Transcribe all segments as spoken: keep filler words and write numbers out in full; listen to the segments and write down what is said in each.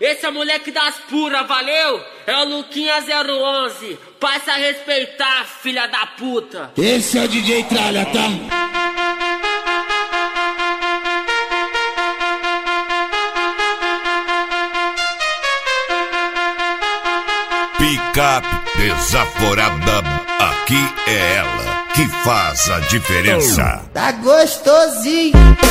Esse é o moleque das puras, valeu? É o Luquinha zero onze. Passa a respeitar, filha da puta. Esse é o D J Tralha, tá? Picape desaforada, aqui é ela que faz a diferença. Tá gostosinho.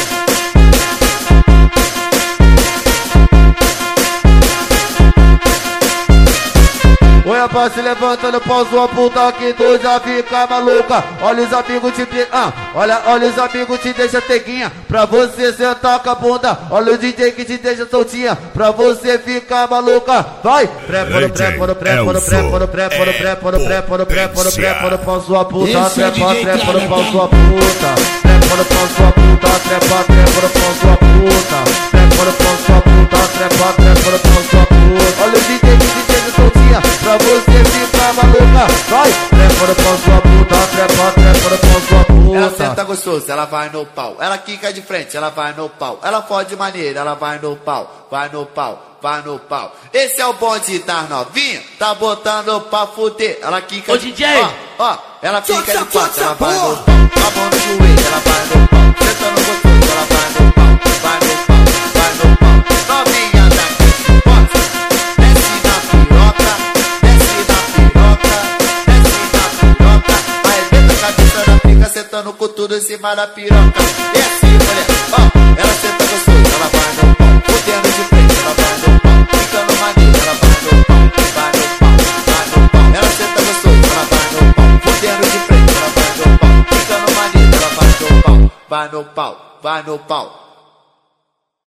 Oi, rapaz, se levantando, pausa a puta que tu já fica maluca. Olha os amigos te de... ah, olha, olha os amigos te deixa teguinha pra você sentar com a bunda. Olha o D J que te deixa soltinha pra você ficar maluca. Vai! Pré, poro, pré, poro, pré, poro, pré, poro, pré, poro, pré, poro, pré, poro, pré, poro, pré, poro, pausa a puta, trepa, trepa, pausa a puta. Trepa, pausa a puta, trepa, trepa, pausa a puta. Trepa, pausa a puta, trepa, trepa, pausa a puta. Olha o D J que te deixa soltinha pra você ficar maluca. Vai! Trepa, pausa a puta, trepa, trepa, pausa a puta. Ela senta gostoso, ela vai no pau. Ela quica de frente, ela vai no pau. Ela fode de maneira, ela vai no pau. Vai no pau, vai no pau. Esse é o bonde das novinha, tá botando pra fuder. Ela quica Ô, de... D J! Ó, ó, ela fica de quatro, ela vai no pau. A mão no joelho, ela vai no pau. Sentando gostoso, ela vai no pau. Vai no pau, vai no pau. Novinha daqui, bota. Desce na piroca, desce na piroca, desce na piroca. Aí dentro da cabeça da pica, sentando com tudo em cima da piroca. E assim, mulher, ó, ela senta gostoso, ela vai no pau. Fudendo de frente, ela vai no pau. Ficando maneira, ela vai no pau. Vai no pau, vai no pau. Ela senta gostoso, ela vai no pau. Fudendo de frente, ela vai no pau. Ficando maneira, ela vai no pau. Vai no pau, vai no pau.